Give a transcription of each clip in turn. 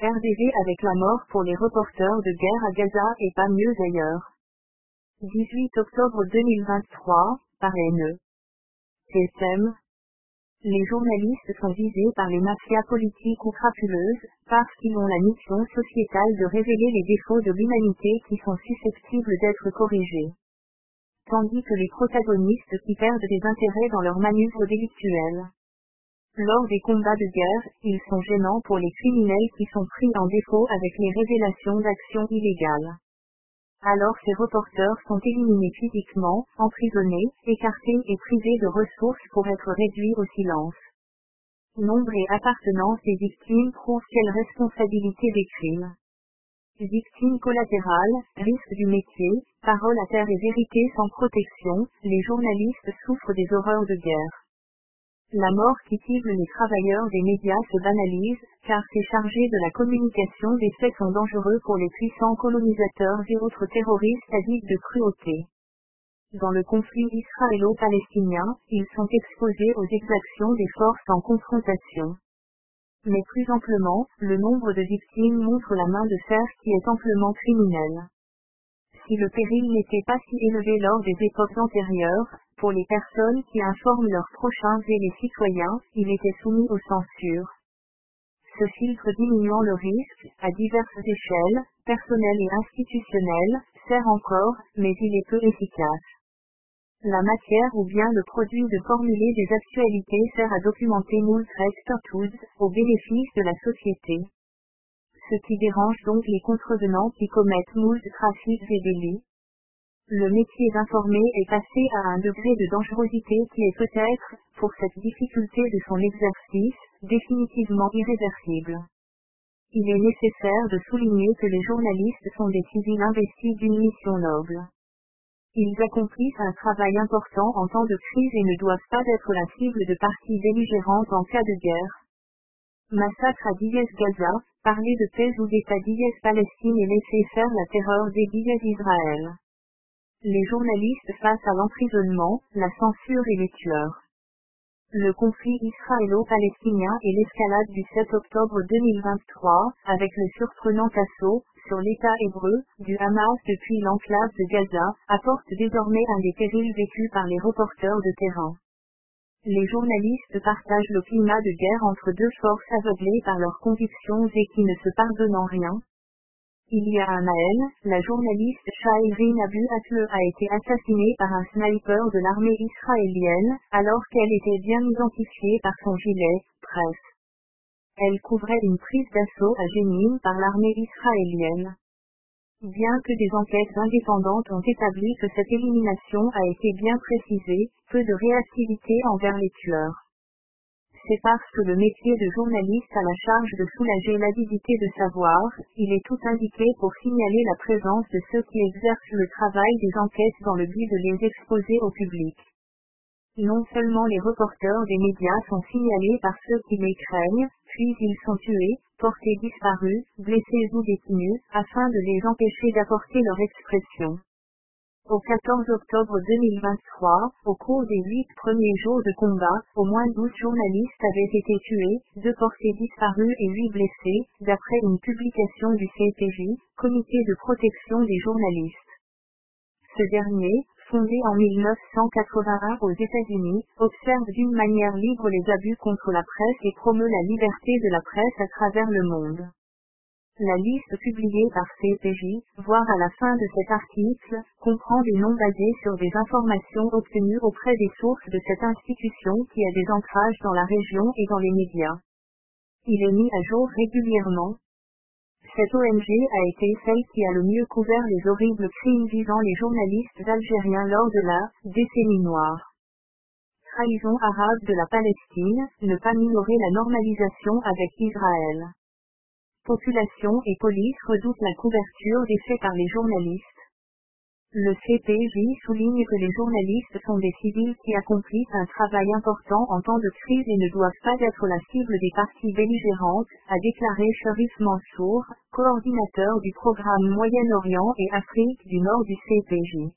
RDV avec la mort pour les reporters de guerre à Gaza et pas mieux ailleurs. 18 octobre 2023, par NE. TSM. Les journalistes sont visés par les mafias politiques ou crapuleuses, parce qu'ils ont la mission sociétale de révéler les défauts de l'humanité qui sont susceptibles d'être corrigés. Tandis que les protagonistes qui perdent des intérêts dans leurs manœuvres délictuelles. Lors des combats de guerre, ils sont gênants pour les criminels qui sont pris en défaut avec les révélations d'actions illégales. Alors ces reporters sont éliminés physiquement, emprisonnés, écartés et privés de ressources pour être réduits au silence. Nombre et appartenance des victimes prouvent quelle responsabilité des crimes. Victimes collatérales, risque du métier, parole à terre et vérité sans protection, les journalistes souffrent des horreurs de guerre. La mort qui cible les travailleurs des médias se banalise, car ces chargés de la communication des faits sont dangereux pour les puissants colonisateurs et autres terroristes avides de cruauté. Dans le conflit israélo-palestinien, ils sont exposés aux exactions des forces en confrontation. Mais plus amplement, le nombre de victimes montre la main de fer qui est amplement criminelle. Si le péril n'était pas si élevé lors des époques antérieures, pour les personnes qui informent leurs prochains et les citoyens, il était soumis aux censures. Ce filtre diminuant le risque, à diverses échelles, personnelles et institutionnelles, sert encore, mais il est peu efficace. La matière ou bien le produit de formuler des actualités sert à documenter moult rectitudes, au bénéfice de la société. Ce qui dérange donc les contrevenants qui commettent moult trafics et délits. Le métier d'informer est passé à un degré de dangerosité qui est peut-être, pour cette difficulté de son exercice, définitivement irréversible. Il est nécessaire de souligner que les journalistes sont des civils investis d'une mission noble. Ils accomplissent un travail important en temps de crise et ne doivent pas être la cible de parties belligérantes en cas de guerre. Massacre à Gaza, parler de paix ou d'État Palestine et laisser faire la terreur des Israël. Les journalistes face à l'emprisonnement, la censure et les tueurs. Le conflit israélo-palestinien et l'escalade du 7 octobre 2023, avec le surprenant assaut, sur l'État hébreu, du Hamas depuis l'enclave de Gaza, apporte désormais un des périls vécus par les reporters de terrain. Les journalistes partagent le climat de guerre entre deux forces aveuglées par leurs convictions et qui ne se pardonnent en rien. Il y a un Naël, la journaliste Shireen Abu Akleh a été assassinée par un sniper de l'armée israélienne, alors qu'elle était bien identifiée par son gilet, presse. Elle couvrait une prise d'assaut à Jénine par l'armée israélienne. Bien que des enquêtes indépendantes ont établi que cette élimination a été bien précisée, peu de réactivité envers les tueurs. C'est parce que le métier de journaliste a la charge de soulager l'avidité de savoir, il est tout indiqué pour signaler la présence de ceux qui exercent le travail des enquêtes dans le but de les exposer au public. Non seulement les reporters des médias sont signalés par ceux qui les craignent, puis ils sont tués, portés disparus, blessés ou détenus, afin de les empêcher d'apporter leur expression. Au 14 octobre 2023, au cours des 8 premiers jours de combat, au moins 12 journalistes avaient été tués, 2 portés disparus et 8 blessés, d'après une publication du CPJ, Comité de protection des journalistes. Ce dernier, fondé en 1981 aux États-Unis, observe d'une manière libre les abus contre la presse et promeut la liberté de la presse à travers le monde. La liste publiée par CPJ, voire à la fin de cet article, comprend des noms basés sur des informations obtenues auprès des sources de cette institution qui a des ancrages dans la région et dans les médias. Il est mis à jour régulièrement. Cette ONG a été celle qui a le mieux couvert les horribles crimes visant les journalistes algériens lors de la décennie noire. Trahison arabe de la Palestine, ne pas minorer la normalisation avec Israël. Population et police redoutent la couverture des faits par les journalistes. Le CPJ souligne que les journalistes sont des civils qui accomplissent un travail important en temps de crise et ne doivent pas être la cible des parties belligérantes, a déclaré Sherif Mansour, coordinateur du programme Moyen-Orient et Afrique du Nord du CPJ.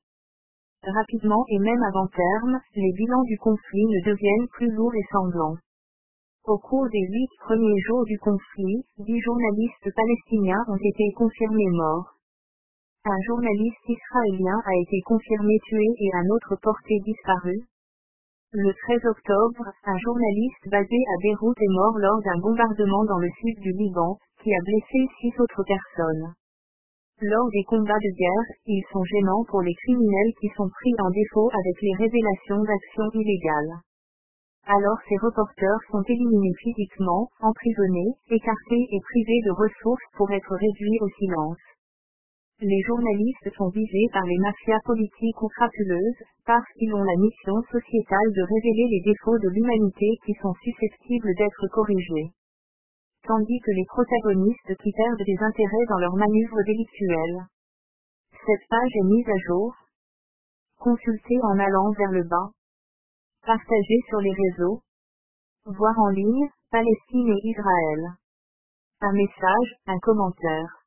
Rapidement et même avant terme, les bilans du conflit ne deviennent plus lourds et sanglants. Au cours des 8 premiers jours du conflit, 10 journalistes palestiniens ont été confirmés morts. Un journaliste israélien a été confirmé tué et un autre porté disparu. Le 13 octobre, un journaliste basé à Beyrouth est mort lors d'un bombardement dans le sud du Liban, qui a blessé 6 autres personnes. Lors des combats de guerre, ils sont gênants pour les criminels qui sont pris en défaut avec les révélations d'actions illégales. Alors ces reporters sont éliminés physiquement, emprisonnés, écartés et privés de ressources pour être réduits au silence. Les journalistes sont visés par les mafias politiques ou crapuleuses, parce qu'ils ont la mission sociétale de révéler les défauts de l'humanité qui sont susceptibles d'être corrigés. Tandis que les protagonistes qui perdent des intérêts dans leurs manœuvres délictuelles. Cette page est mise à jour. Consultez en allant vers le bas. Partagez sur les réseaux. Voir en ligne, Palestine et Israël. Un message, un commentaire.